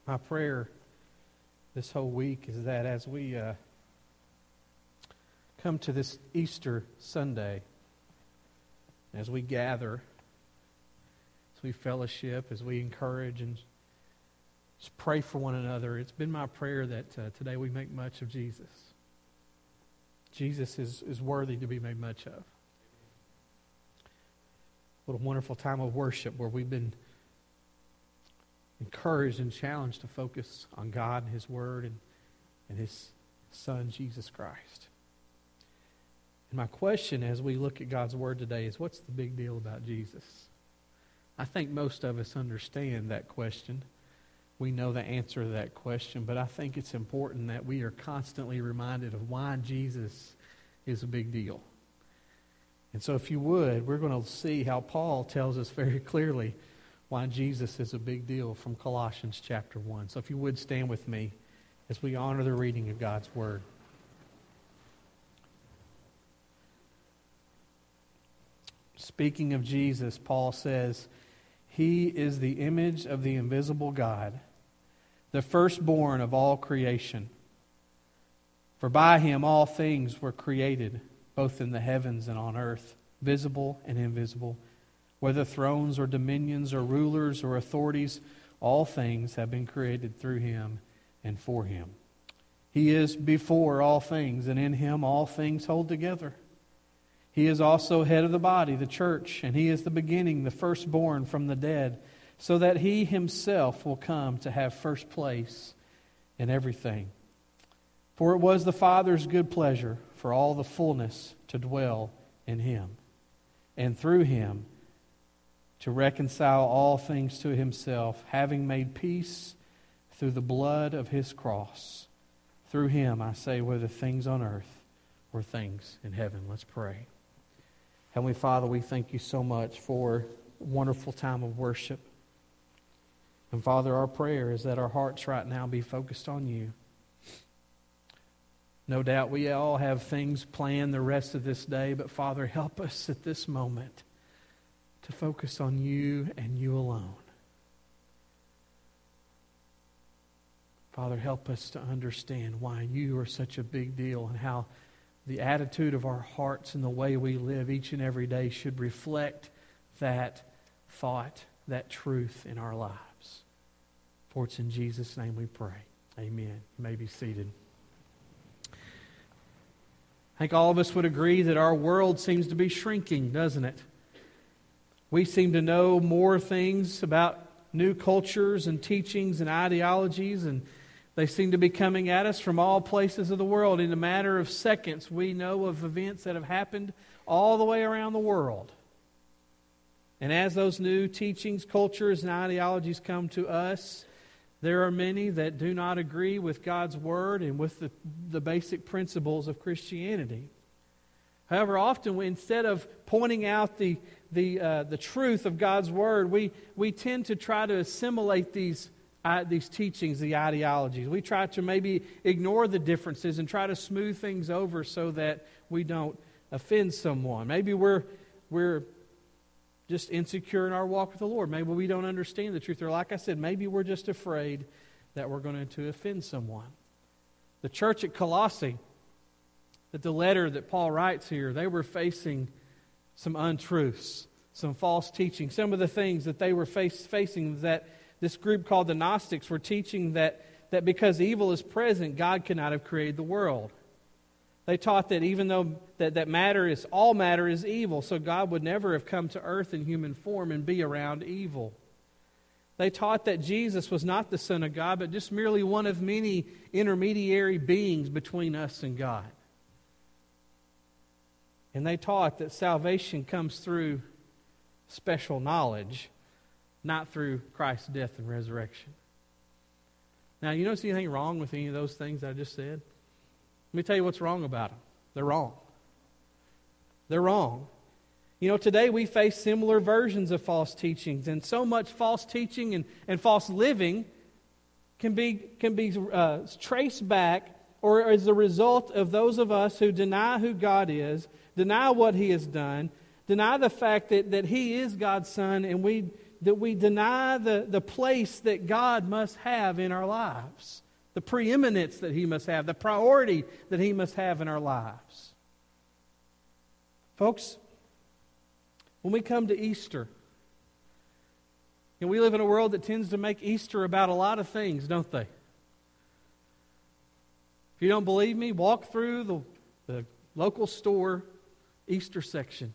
My prayer this whole week is that as we come to this Easter Sunday, as we gather, as we fellowship, as we encourage and just pray for one another, it's been my prayer that today we make much of Jesus. Jesus is worthy to be made much of. What a wonderful time of worship where we've been encouraged and challenged to focus on God and His Word and His Son, Jesus Christ. And my question as we look at God's Word today is, what's the big deal about Jesus? I think most of us understand that question. We know the answer to that question, but I think it's important that we are constantly reminded of why Jesus is a big deal. And so if you would, we're going to see how Paul tells us very clearly why Jesus is a big deal from Colossians chapter 1. So if you would stand with me as we honor the reading of God's Word. Speaking of Jesus, Paul says, He is the image of the invisible God, the firstborn of all creation. For by Him all things were created, both in the heavens and on earth, visible and invisible. Whether thrones or dominions or rulers or authorities, all things have been created through Him and for Him. He is before all things, and in Him all things hold together. He is also head of the body, the church, and He is the beginning, the firstborn from the dead, so that He Himself will come to have first place in everything. For it was the Father's good pleasure for all the fullness to dwell in Him, and through Him to reconcile all things to Himself, having made peace through the blood of His cross. Through Him, I say, whether things on earth or things in heaven. Let's pray. Heavenly Father, we thank You so much for a wonderful time of worship. And Father, our prayer is that our hearts right now be focused on You. No doubt we all have things planned the rest of this day, but Father, help us at this moment to focus on You and You alone. Father, help us to understand why You are such a big deal and how the attitude of our hearts and the way we live each and every day should reflect that thought, that truth in our lives. For it's in Jesus' name we pray. Amen. You may be seated. I think all of us would agree that our world seems to be shrinking, doesn't it? We seem to know more things about new cultures and teachings and ideologies, and they seem to be coming at us from all places of the world. In a matter of seconds, we know of events that have happened all the way around the world. And as those new teachings, cultures, and ideologies come to us, there are many that do not agree with God's Word and with the basic principles of Christianity. However, often instead of pointing out the truth of God's Word, we tend to try to assimilate these teachings, the ideologies. We try to maybe ignore the differences and try to smooth things over so that we don't offend someone. Maybe we're just insecure in our walk with the Lord. Maybe we don't understand the truth. Or like I said, maybe we're just afraid that we're going to offend someone. The church at Colossae, that the letter that Paul writes here, they were facing some untruths, some false teaching. Some of the things that they were facing that this group called the Gnostics were teaching that because evil is present, God could not have created the world. They taught that even though that all matter is evil, so God would never have come to earth in human form and be around evil. They taught that Jesus was not the Son of God, but just merely one of many intermediary beings between us and God. And they taught that salvation comes through special knowledge, not through Christ's death and resurrection. Now, you don't see anything wrong with any of those things I just said? Let me tell you what's wrong about them. They're wrong. They're wrong. You know, today we face similar versions of false teachings, and so much false teaching and false living can be traced back or as a result of those of us who deny who God is, deny what He has done, deny the fact that He is God's Son, and we deny the place that God must have in our lives, the preeminence that He must have, the priority that He must have in our lives. Folks, when we come to Easter, we live in a world that tends to make Easter about a lot of things, don't they? If you don't believe me, walk through the local store Easter section.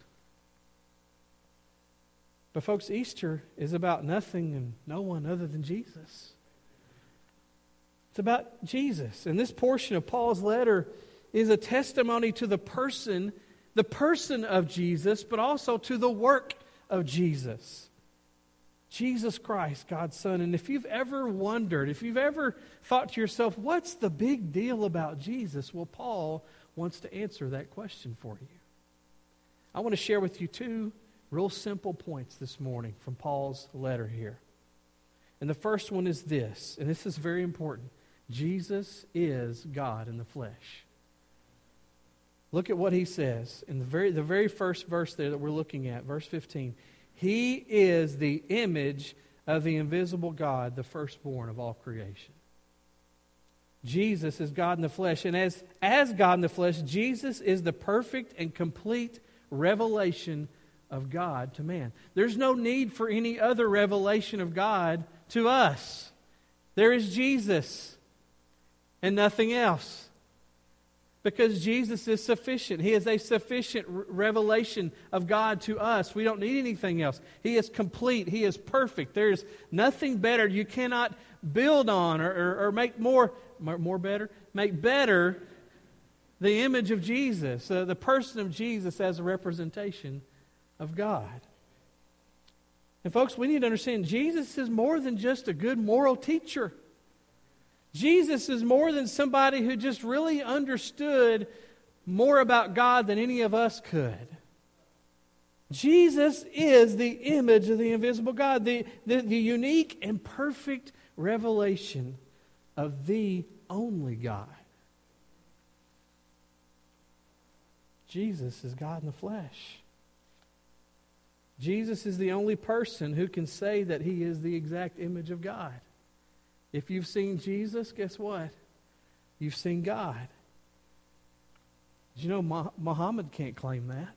But folks, Easter is about nothing and no one other than Jesus. It's about Jesus. And this portion of Paul's letter is a testimony to the person of Jesus, but also to the work of Jesus. Jesus Christ, God's Son. And if you've ever wondered, if you've ever thought to yourself, what's the big deal about Jesus? Well, Paul wants to answer that question for you. I want to share with you two real simple points this morning from Paul's letter here. And the first one is this, and this is very important. Jesus is God in the flesh. Look at what he says in the very first verse there that we're looking at, verse 15. He is the image of the invisible God, the firstborn of all creation. Jesus is God in the flesh. And as God in the flesh, Jesus is the perfect and complete revelation of God to man. There's no need for any other revelation of God to us. There is Jesus and nothing else. Because Jesus is sufficient. He is a sufficient revelation of God to us. We don't need anything else. He is complete. He is perfect. There is nothing better. You cannot build on or make make better the image of Jesus, the person of Jesus as a representation of God. And folks, we need to understand Jesus is more than just a good moral teacher. Jesus is more than somebody who just really understood more about God than any of us could. Jesus is the image of the invisible God, the unique and perfect revelation of the only God. Jesus is God in the flesh. Jesus is the only person who can say that He is the exact image of God. If you've seen Jesus, guess what? You've seen God. Did you know Muhammad can't claim that?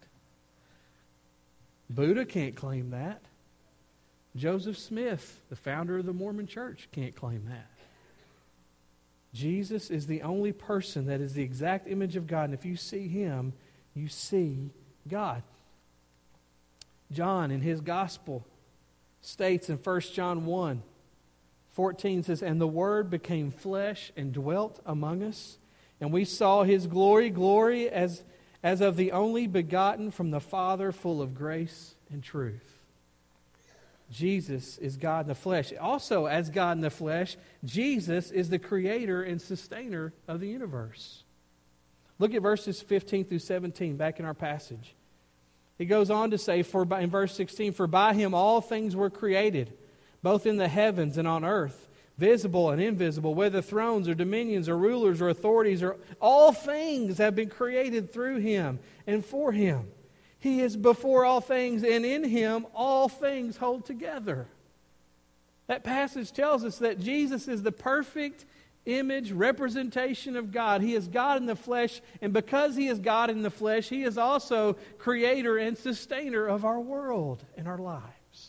Buddha can't claim that. Joseph Smith, the founder of the Mormon Church, can't claim that. Jesus is the only person that is the exact image of God. And if you see Him, you see God. John, in his gospel, states in 1 John 1:14 says, "And the Word became flesh and dwelt among us, and we saw His glory as of the only begotten from the Father, full of grace and truth." Jesus is God in the flesh. Also, as God in the flesh, Jesus is the creator and sustainer of the universe. Look at verses 15 through 17 back in our passage. He goes on to say, in verse 16, "For by Him all things were created, both in the heavens and on earth, visible and invisible, whether thrones or dominions or rulers or authorities, or all things have been created through Him and for Him. He is before all things, and in Him all things hold together." That passage tells us that Jesus is the perfect image, representation of God. He is God in the flesh, and because He is God in the flesh, He is also creator and sustainer of our world and our lives.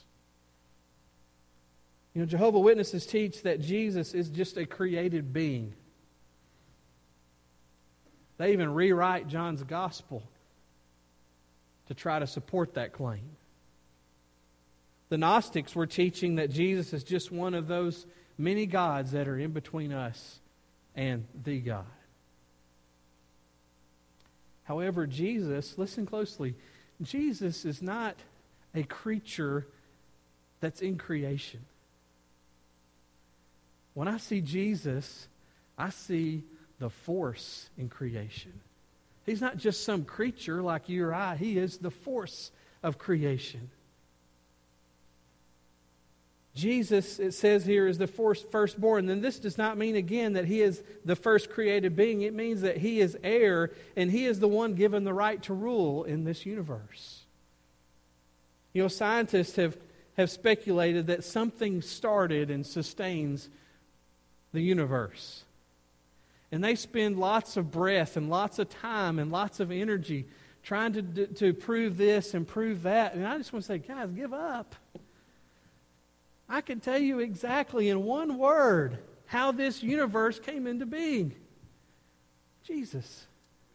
You know, Jehovah's Witnesses teach that Jesus is just a created being. They even rewrite John's gospel to try to support that claim. The Gnostics were teaching that Jesus is just one of those many gods that are in between us and the God. However, Jesus, listen closely, Jesus is not a creature that's in creation. When I see Jesus, I see the force in creation. He's not just some creature like you or I. He is the force of creation. Jesus, it says here, is the firstborn. Then this does not mean, again, that He is the first created being. It means that He is heir, and He is the one given the right to rule in this universe. You know, scientists have have speculated that something started and sustains the universe. And they spend lots of breath and lots of time and lots of energy trying to prove this and prove that. And I just want to say, guys, give up. I can tell you exactly in one word how this universe came into being. Jesus.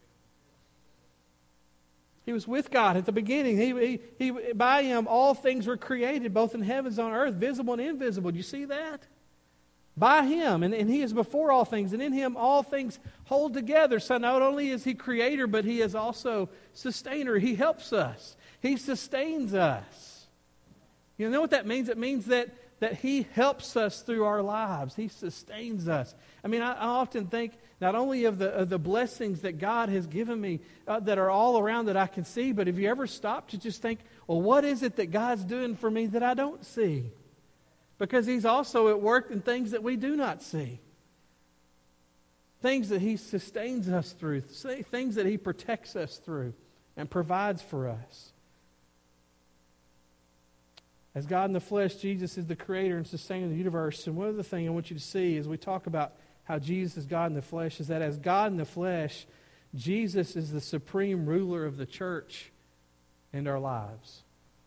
He was with God at the beginning. He by Him, all things were created, both in heavens and on earth, visible and invisible. Do you see that? By Him, and He is before all things, and in Him all things hold together. So not only is He creator, but He is also sustainer. He helps us. He sustains us. You know what that means? It means that He helps us through our lives. He sustains us. I mean, I often think not only of the blessings that God has given me that are all around that I can see, but have you ever stopped to just think, well, what is it that God's doing for me that I don't see? Because He's also at work in things that we do not see. Things that He sustains us through. Things that He protects us through and provides for us. As God in the flesh, Jesus is the creator and sustainer of the universe. And one other thing I want you to see as we talk about how Jesus is God in the flesh is that as God in the flesh, Jesus is the supreme ruler of the church and our lives.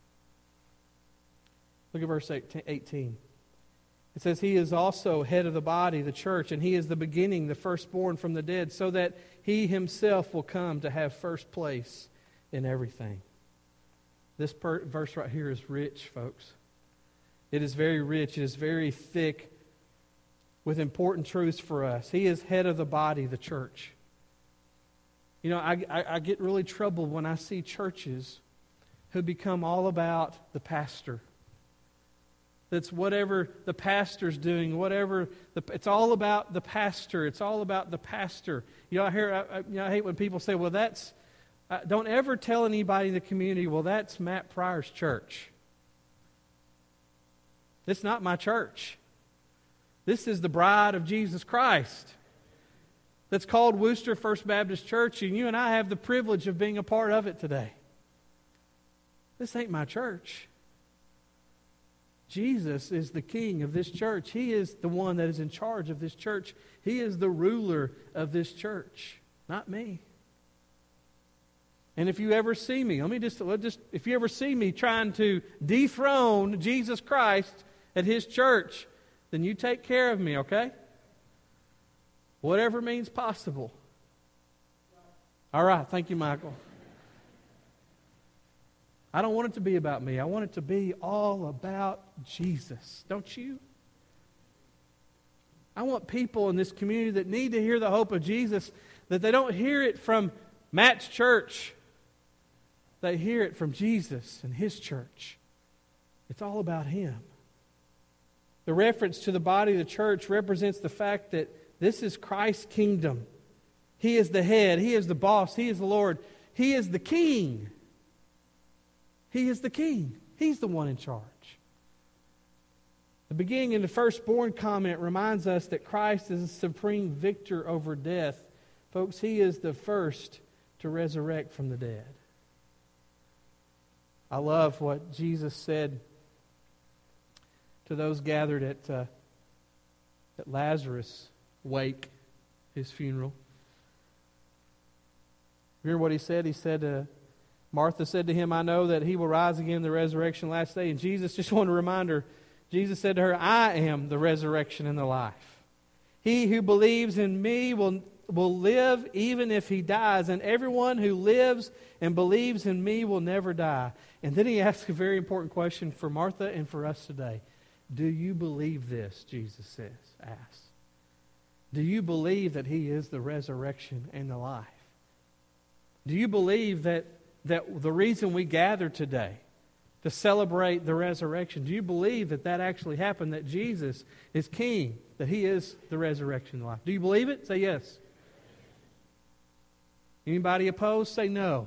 Look at verse 18. It says, He is also head of the body, the church, and He is the beginning, the firstborn from the dead, so that He Himself will come to have first place in everything. This verse right here is rich, folks. It is very rich. It is very thick with important truths for us. He is head of the body, the church. You know, I get really troubled when I see churches who become all about the pastor. That's whatever the pastor's doing, it's all about the pastor. It's all about the pastor. You know, I hate when people say, well, that's, don't ever tell anybody in the community, well, that's Matt Pryor's church. It's not my church. This is the bride of Jesus Christ that's called Worcester First Baptist Church, and you and I have the privilege of being a part of it today. This ain't my church. Jesus is the king of this church. He is the one that is in charge of this church. He is the ruler of this church, not me. And if you ever see me, if you ever see me trying to dethrone Jesus Christ at His church, then you take care of me, okay? Whatever means possible. All right, thank you, Michael. I don't want it to be about me. I want it to be all about Jesus. Don't you? I want people in this community that need to hear the hope of Jesus, that they don't hear it from Matt's church. They hear it from Jesus and His church. It's all about Him. The reference to the body of the church represents the fact that this is Christ's kingdom. He is the head. He is the boss. He is the Lord. He is the king. He is the king. He's the one in charge. The beginning in the firstborn comment reminds us that Christ is the supreme victor over death. Folks, He is the first to resurrect from the dead. I love what Jesus said to those gathered at Lazarus' wake, his funeral. Remember what He said? He said, Martha said to Him, I know that He will rise again in the resurrection last day. And Jesus, just want a reminder, Jesus said to her, I am the resurrection and the life. He who believes in me will live even if he dies, and everyone who lives and believes in me will never die. And then He asks a very important question for Martha and for us today. Do you believe this? Jesus asks. Do you believe that He is the resurrection and the life? Do you believe that the reason we gather today to celebrate the resurrection, do you believe that actually happened, that Jesus is King, that He is the resurrection and the life? Do you believe it? Say yes. Anybody opposed? Say no.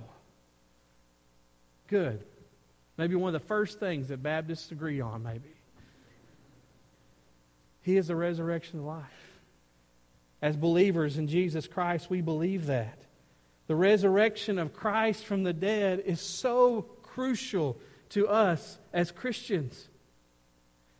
Good. Maybe one of the first things that Baptists agree on, maybe. He is the resurrection and life. As believers in Jesus Christ, we believe that. The resurrection of Christ from the dead is so crucial to us as Christians.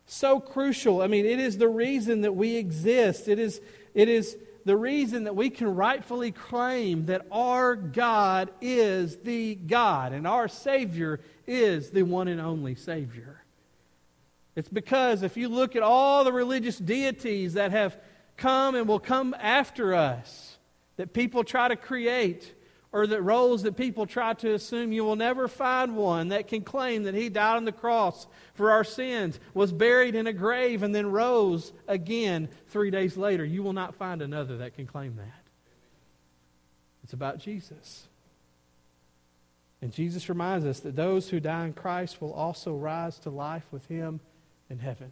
So crucial. I mean, it is the reason that we exist. It is the reason that we can rightfully claim that our God is the God and our Savior is the one and only Savior. It's because if you look at all the religious deities that have come and will come after us, that people try to create, or that roles that people try to assume, you will never find one that can claim that He died on the cross for our sins, was buried in a grave, and then rose again 3 days later. You will not find another that can claim that. It's about Jesus. And Jesus reminds us that those who die in Christ will also rise to life with Him in heaven.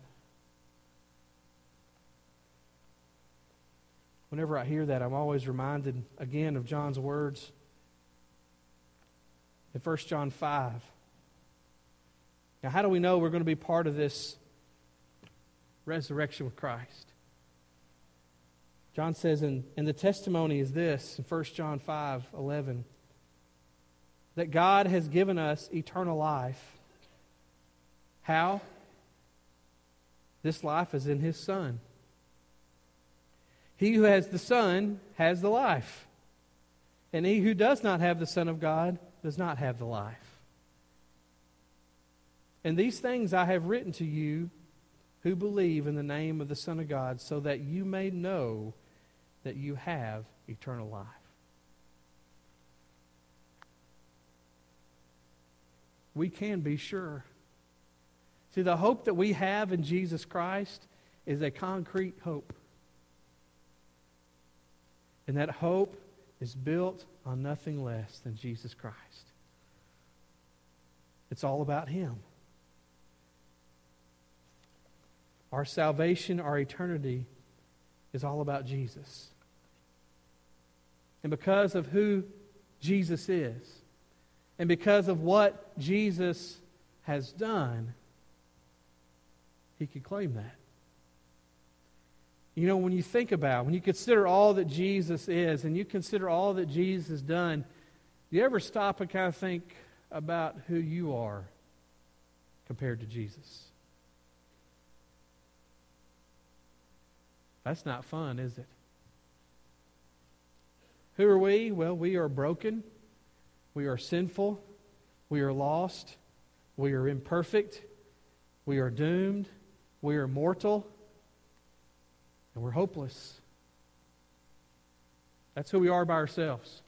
Whenever I hear that, I'm always reminded again of John's words in 1 John 5. Now, how do we know we're going to be part of this resurrection with Christ? John says, and the testimony is this, in 1 John 5:11, that God has given us eternal life. How? This life is in His Son. He who has the Son has the life. And he who does not have the Son of God does not have the life. And these things I have written to you who believe in the name of the Son of God, so that you may know that you have eternal life. We can be sure. See, the hope that we have in Jesus Christ is a concrete hope. And that hope is built on nothing less than Jesus Christ. It's all about Him. Our salvation, our eternity is all about Jesus. And because of who Jesus is, and because of what Jesus has done, He can claim that. You know, when you think about, when you consider all that Jesus is, and you consider all that Jesus has done, do you ever stop and kind of think about who you are compared to Jesus? That's not fun, is it? Who are we? Well, we are broken. We are sinful. We are lost. We are imperfect. We are doomed. We are mortal. And we're hopeless. That's who we are by ourselves.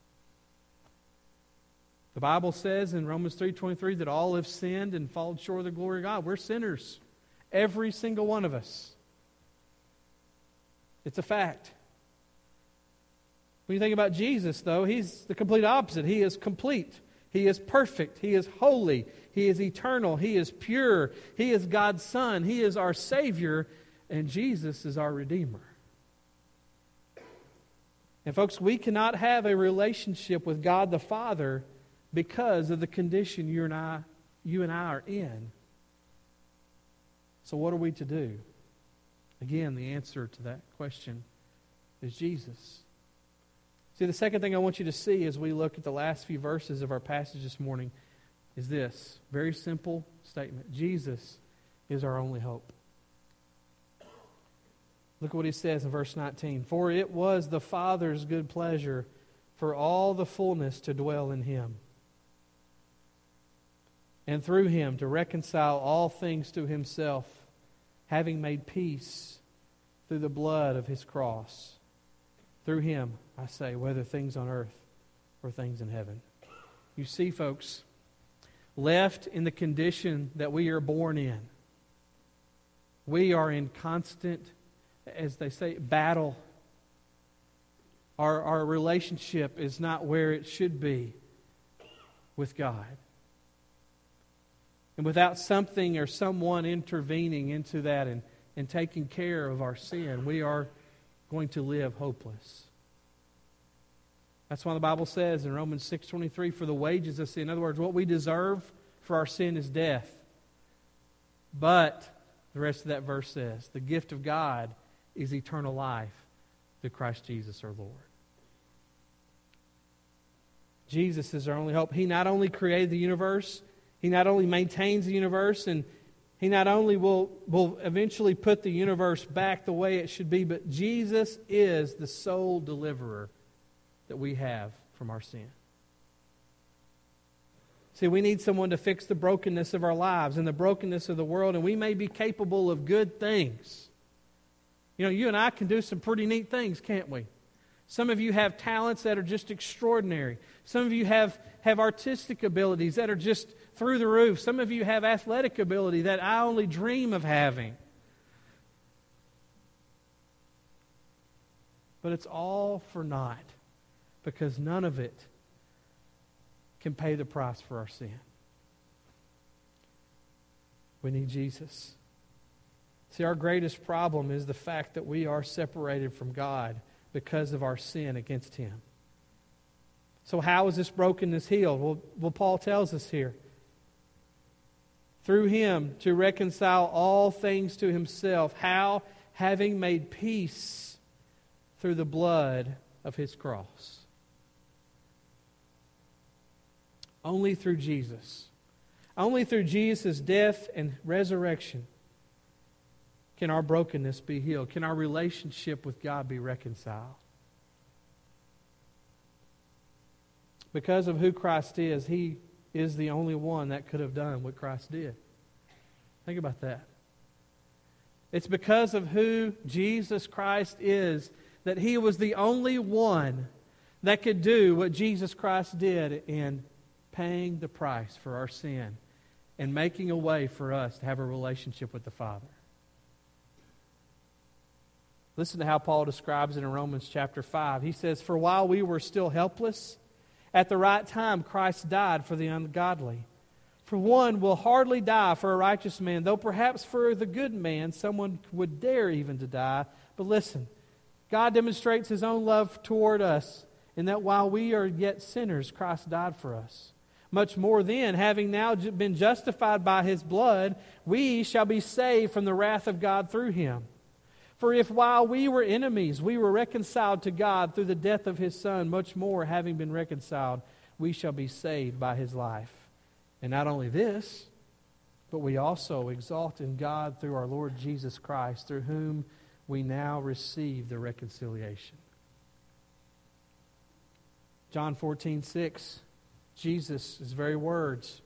The Bible says in Romans 3:23 that all have sinned and fallen short of the glory of God. We're sinners. Every single one of us. It's a fact. When you think about Jesus, though, He's the complete opposite. He is complete. He is perfect. He is holy. He is eternal. He is pure. He is God's Son. He is our Savior. And Jesus is our Redeemer. And folks, we cannot have a relationship with God the Father because of the condition you and I are in. So what are we to do? Again, the answer to that question is Jesus. See, the second thing I want you to see as we look at the last few verses of our passage this morning is this very simple statement. Jesus is our only hope. Look what He says in verse 19. For it was the Father's good pleasure for all the fullness to dwell in Him, and through Him to reconcile all things to Himself, having made peace through the blood of His cross. Through Him, I say, whether things on earth or things in heaven. You see, folks, left in the condition that we are born in, we are in constant, as they say, battle. Our relationship is not where it should be with God. And without something or someone intervening into that and taking care of our sin, we are going to live hopeless. That's why the Bible says in Romans 6:23, for the wages of sin, in other words, what we deserve for our sin is death. But, the rest of that verse says, the gift of God is eternal life through Christ Jesus our Lord. Jesus is our only hope. He not only created the universe, He not only maintains the universe, and He not only will eventually put the universe back the way it should be, but Jesus is the sole deliverer that we have from our sin. See, we need someone to fix the brokenness of our lives and the brokenness of the world, and we may be capable of good things. You know, you and I can do some pretty neat things, can't we? Some of you have talents that are just extraordinary. Some of you have artistic abilities that are just through the roof. Some of you have athletic ability that I only dream of having. But it's all for naught, because none of it can pay the price for our sin. We need Jesus. See, our greatest problem is the fact that we are separated from God because of our sin against Him. So how is this brokenness healed? Well, Paul tells us here. Through Him to reconcile all things to Himself. How? Having made peace through the blood of His cross. Only through Jesus. Only through Jesus' death and resurrection can our brokenness be healed. Can our relationship with God be reconciled? Because of who Christ is, He is the only one that could have done what Christ did. Think about that. It's because of who Jesus Christ is that He was the only one that could do what Jesus Christ did in paying the price for our sin and making a way for us to have a relationship with the Father. Listen to how Paul describes it in Romans chapter 5. He says, "For while we were still helpless, at the right time Christ died for the ungodly. For one will hardly die for a righteous man, though perhaps for the good man someone would dare even to die. But listen, God demonstrates His own love toward us in that while we are yet sinners, Christ died for us. Much more then, having now been justified by His blood, we shall be saved from the wrath of God through Him. For if while we were enemies, we were reconciled to God through the death of His Son, much more, having been reconciled, we shall be saved by His life. And not only this, but we also exalt in God through our Lord Jesus Christ, through whom we now receive the reconciliation." John 14:6, Jesus' very words,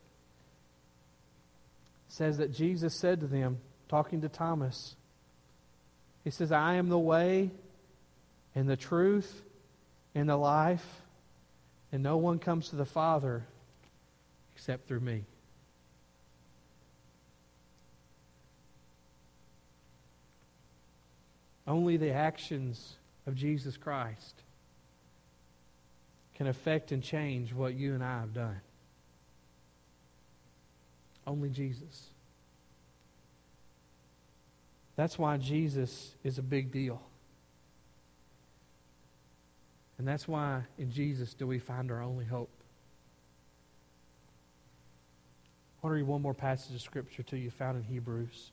says that Jesus said to them, talking to Thomas, He says, "I am the way and the truth and the life, and no one comes to the Father except through me." Only the actions of Jesus Christ can affect and change what you and I have done. Only Jesus. That's why Jesus is a big deal. And that's why in Jesus do we find our only hope. I want to read one more passage of Scripture to you found in Hebrews.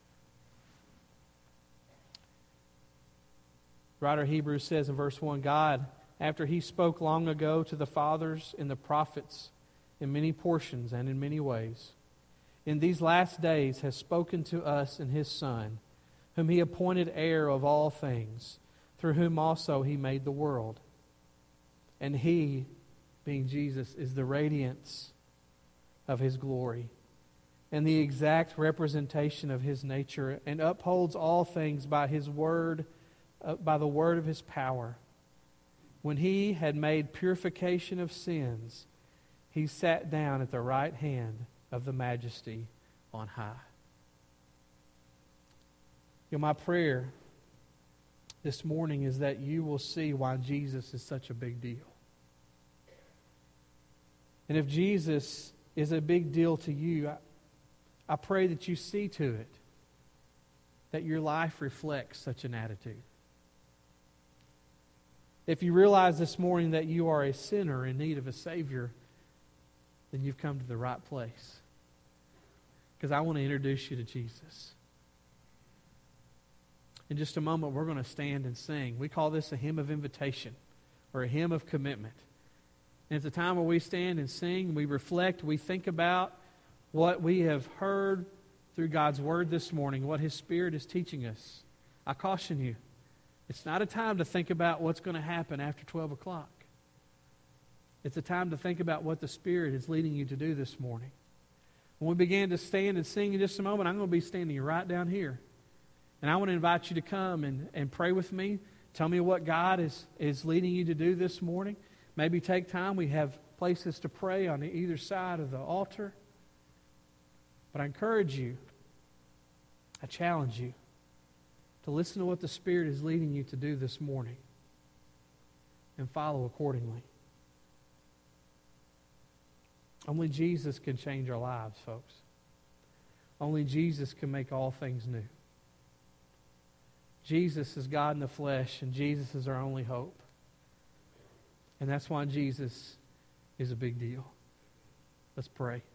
The writer of Hebrews says in verse 1, "God, after He spoke long ago to the fathers and the prophets in many portions and in many ways, in these last days has spoken to us in His Son, whom He appointed heir of all things, through whom also He made the world. And He," being Jesus, "is the radiance of His glory and the exact representation of His nature, and upholds all things by His word, by the word of His power. When He had made purification of sins, He sat down at the right hand of the Majesty on high." You know, my prayer this morning is that you will see why Jesus is such a big deal. And if Jesus is a big deal to you, I pray that you see to it that your life reflects such an attitude. If you realize this morning that you are a sinner in need of a Savior, then you've come to the right place. Because I want to introduce you to Jesus. In just a moment, we're going to stand and sing. We call this a hymn of invitation or a hymn of commitment. And it's a time where we stand and sing, we reflect, we think about what we have heard through God's Word this morning, what His Spirit is teaching us. I caution you, it's not a time to think about what's going to happen after 12 o'clock. It's a time to think about what the Spirit is leading you to do this morning. When we begin to stand and sing in just a moment, I'm going to be standing right down here. And I want to invite you to come and pray with me. Tell me what God is leading you to do this morning. Maybe take time. We have places to pray on either side of the altar. But I encourage you, I challenge you to listen to what the Spirit is leading you to do this morning and follow accordingly. Only Jesus can change our lives, folks. Only Jesus can make all things new. Jesus is God in the flesh, and Jesus is our only hope. And that's why Jesus is a big deal. Let's pray.